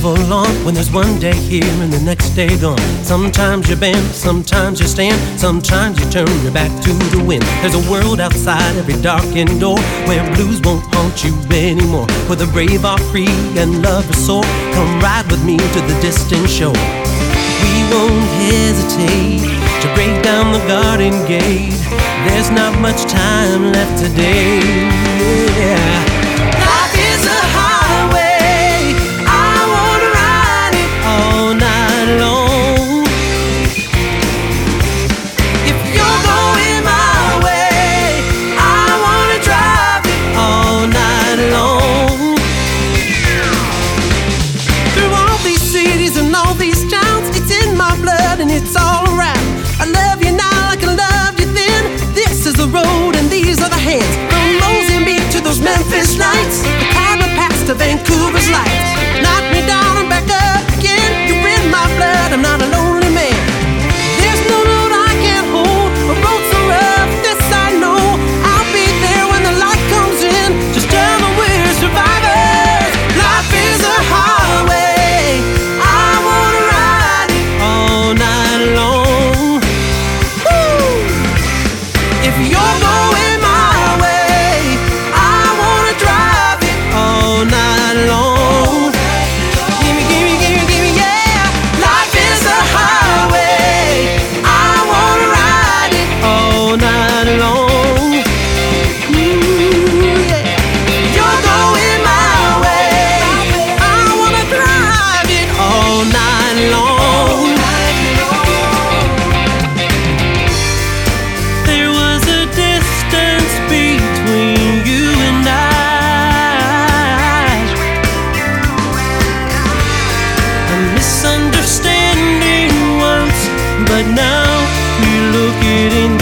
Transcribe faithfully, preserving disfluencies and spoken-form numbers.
travel on when there's one day here and the next day gone. Sometimes you bend, sometimes you stand, sometimes you turn your back to the wind. There's a world outside every darkened door where blues won't haunt you anymore, where the brave are free and love is sore. Come ride with me to the distant shore. We won't hesitate to break down the garden gate. There's not much time left today. Yeah. Life is a highway, I wanna ride it all night long. If you're going my way, I wanna drive it all night long. Through all these cities and all these towns, it's in my blood and it's all around. I love you now like I loved you then. This is the road and these are the hands. From Mozambique to those Memphis nights, the Carver Pass to Vancouver's lights. Knock me down and back up again. You're in my blood, I'm not a lonely man. There's no road I can't hold, a road so rough, this I know. I'll be there when the light comes in. Just tell me we're survivors. Life is a highway, I wanna ride it all night long. Woo! If you're going my way, I wanna drive it all night long. Gimme, gimme, gimme, gimme, yeah. Life is a highway, I wanna ride it all night long. Ooh, yeah. You're going my way, I wanna drive it all night long. There was a distance between you and I, a misunderstanding once, but now we look it in